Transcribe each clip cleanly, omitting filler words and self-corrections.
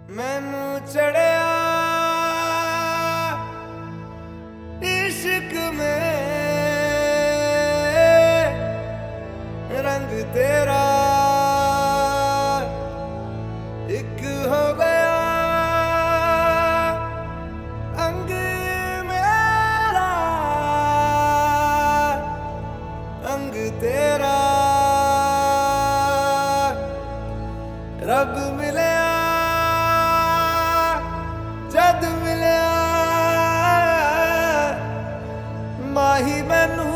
मैनू चढ़िया इश्क में रंग तेरा एक हो गया अंग मेरा अंग तेरा रब मिले जद मिलिया माही मैनू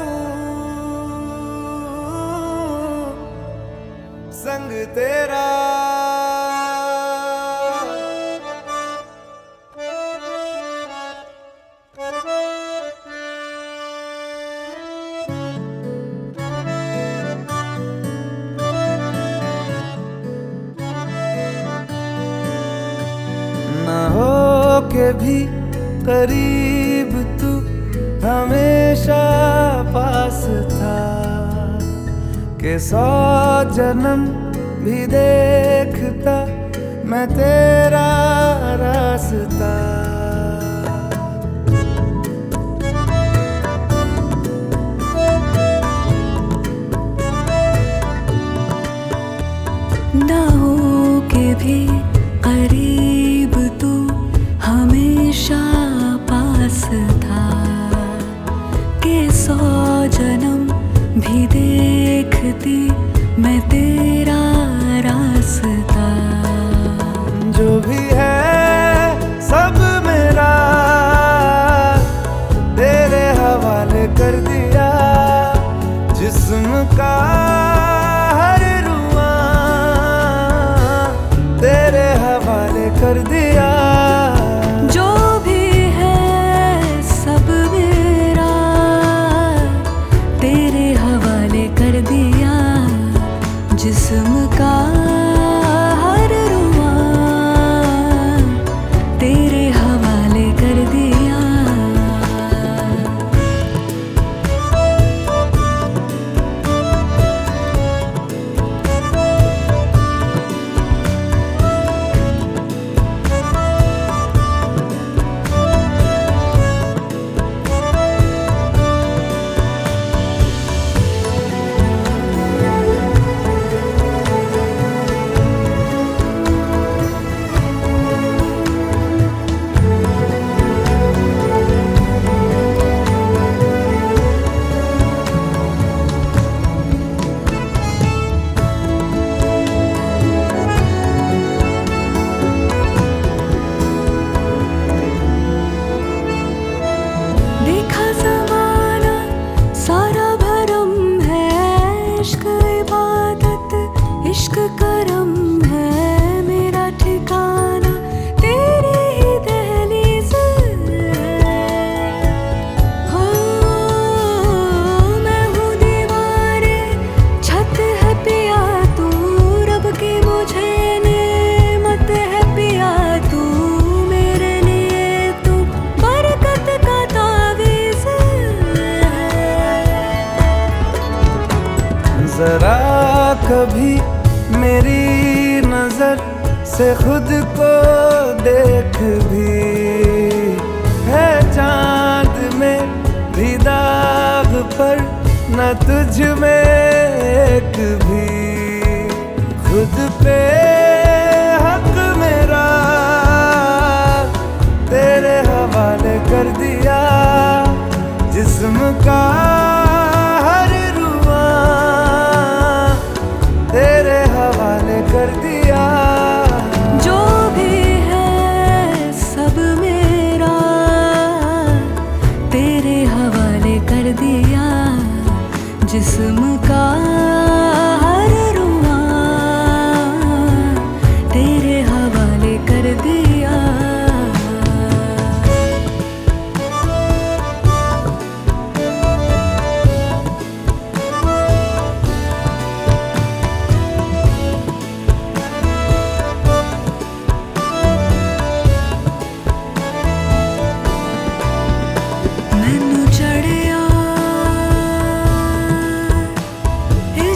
संग तेरा ना हो के भी करीब तू हमेशा पास था कि 100 जन्म भी देखता मैं तेरा रास्ता। ना हो के भी करीब तू हमेशा पास था कि 100 जन्म भी देखती मैं तेरा रास्ता। जो भी है सब मेरा तेरे हवाले कर दिया जिस्म का हर रुआ तेरे हवाले कर दिया। जो भी है सब मेरा तेरे हवाले कर दिया जिस्म का हर रुआ तेरे हवाले कर दिया। इश्क करम है मेरा ठिकाना तेरी ही दहलीज हो। मैं हूँ दीवारे छत है पिया तू रब की मुझे नेमत है पिया तू मेरे लिए तू बरकत का तावीज़ जरा कभी मेरी नजर से खुद को देख भी है चांद में भी दाग पर न तुझ में एक भी खुद पे हक मेरा तेरे हवाले कर दिया जिस्म का हर रुआ तेरे हवाले कर दिया। जो भी है सब मेरा तेरे हवाले कर दिया जिस्म का हर रुआ तेरे हवाले कर दिया। मैनू चढ़िया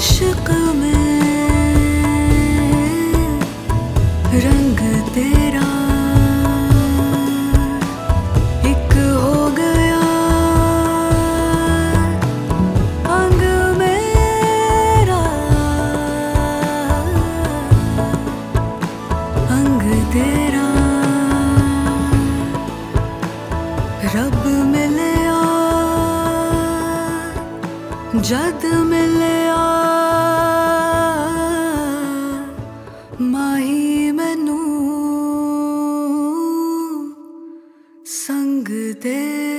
इश्क में रंग तेरा जद मिलिया माही मैनू संग दे।